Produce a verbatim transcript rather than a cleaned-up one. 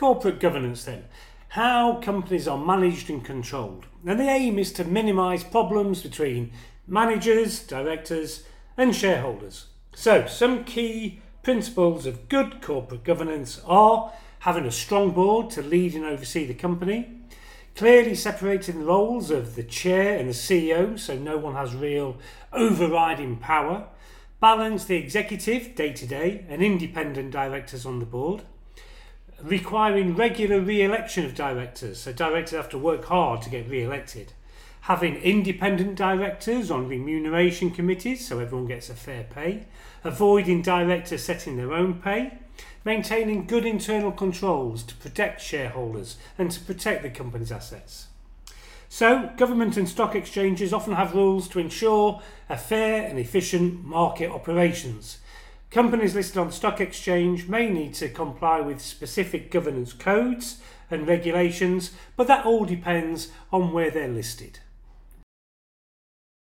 corporate governance then. How companies are managed and controlled. And the aim is to minimise problems between managers, directors and shareholders. So some key principles of good corporate governance are having a strong board to lead and oversee the company, clearly separating the roles of the chair and the C E O so no one has real overriding power, balance the executive day-to-day and independent directors on the board, requiring regular re-election of directors, so directors have to work hard to get re-elected, having independent directors on remuneration committees so everyone gets a fair pay, avoiding directors setting their own pay, maintaining good internal controls to protect shareholders and to protect the company's assets. So, government and stock exchanges often have rules to ensure a fair and efficient market operations. Companies listed on the stock exchange may need to comply with specific governance codes and regulations, but that all depends on where they're listed.